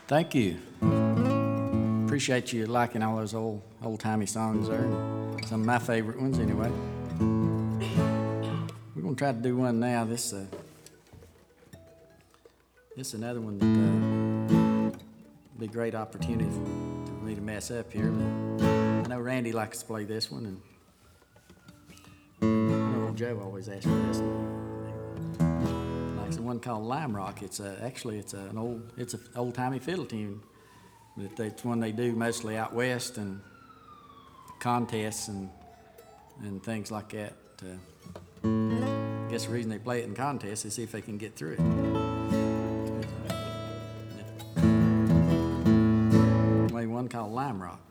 Thank you. Appreciate you liking all those old-timey songs there. Some of my favorite ones, anyway. We're gonna try to do one now. This another one that be a great opportunity for me to mess up here. But I know Randy likes to play this one, and I know old Joe always asks for this one. Like the one called Lime Rock. It's an old-timey fiddle tune. But it's one they do mostly out west and contests and things like that. I guess the reason they play it in contests is see if they can get through it. Anyway, one called Lime Rock.